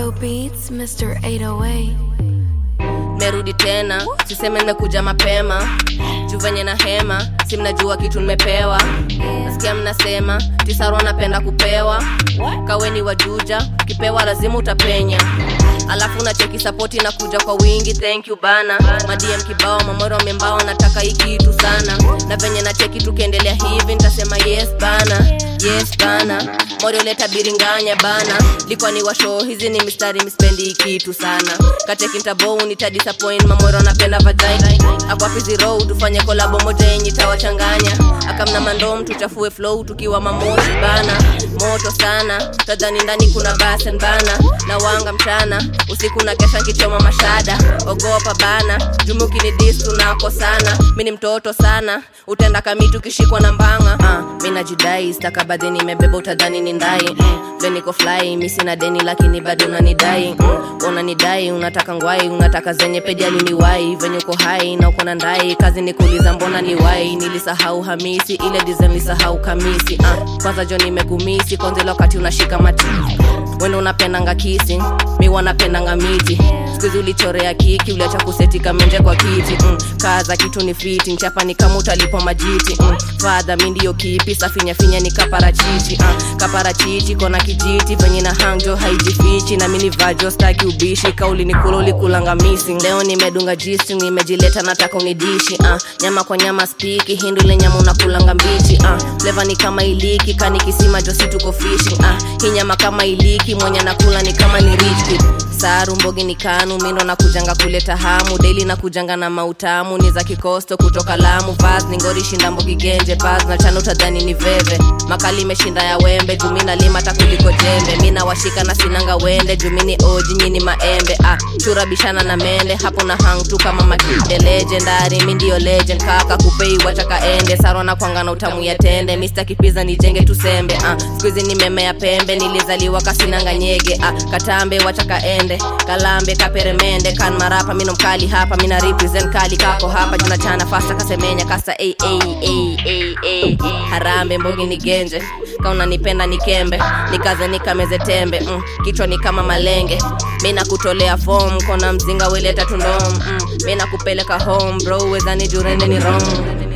Royal Beats, Mr. 808. Merudi tena, siseme nimekuja mapema. Juvenye na hema, si mnajua kitu nimepewa. Nasikia mnasema, tisaro napenda kupewa. Kaweni wajuja, kipewa lazima utapenya. Alafu na cheki support na kuja kwa wingi, thank you bana. Madiem kibao, mamoro membao, nataka hii kitu sana. Na venye na cheki tukiendelea hivi, nitasema yes bana. Yes bana, morio leta biringanya bana. Likuwa ni washo, hizi ni mistari mispendi kitu sana. Kateki ntabou, nita disappoint, mamoro napenda vagina. Akwa fizi road, tufanye kolabo moja yenye tawachanganya. Akamna mandom, tuchafue flow, tukiwa mamoshi bana. Moto sana, tadhani ndani kuna basen bana. Na wanga mchana, usiku na kesha kichoma mashada. Ogopa bana, jumuki ni dis tunako sana. Mini mtoto sana, utenda kamitu kishikwa na mbanga. Mina jidai, staka badeni mebeba utadhani ni ndai. Niko fly, misi na deni lakini bado unanidai. Unanidai, unataka ngwai, unataka zenye pediali ni wai. Venye uko hai na uko na ndai, kazi ni kuuliza mbona ni wai. Nilisahau Hamisi, ile design nilisahau kamisi. Kwanza jo nimekumisi, kwanza wakati unashika mati. Wendo unapendanga kissing, mi wanapendanga miti. Sikuizi ulichorea kiki, uliacha kuseti kamenje kwa kiti. Kaza kitu ni fiti, nchapa ni kama utalipo majiti. Father mi ndiyo kipi, safinya finya ni kaparachichi. Kaparachichi, kona kijiti, venye na hangjo haijifichi. Na mini vajo, staki ubishi, kauli ni kulo likulanga missing. Leo nimedunga jisi, nimejileta nataka unidishi. Nyama kwa nyama spiki, hindu ile nyama unakulanga mbichi. Flavor ni kama iliki, kani kisima jo situko fishing. Hii nyama kama iliki, mwenye nakula ni kama ni rich kid. Saru mbogi ni kanu, mindo na kujanga kuleta hamu. Daily na kujanga na mautamu, ni za kikosto kutoka Lamu. Vaz ni ngori shinda mbogi genje, baz na chano utadhani ni veve. Makali meshinda ya wembe, jumina lima takuliko jembe. Mina washika na sinanga wende, jumini oji nyini maembe. Chura bishana na mende, hapo na hang tu kama makide. Legendary, mi ndio legend, kaka kupei wataka ende. Saro na kwanga na utamu ya tende, Mr. Kipiza nijenge tusembe. Squeezy ni meme ya pembe, nilizaliwa kasinanga nyege. Katambe wataka ende, kalambe kaperemende. Kan marapa mino mkali hapa, mina represent kali kako hapa. Juna chana fasta kasemenya kasa harambe mbogi ni genje. Kauna nipenda nikembe, nikaze nikameze tembe. Kichwa ni kama malenge, mina kutolea form. Kona mzinga weleta tundom, mina kupeleka home bro, weza ni jurende ni wrong.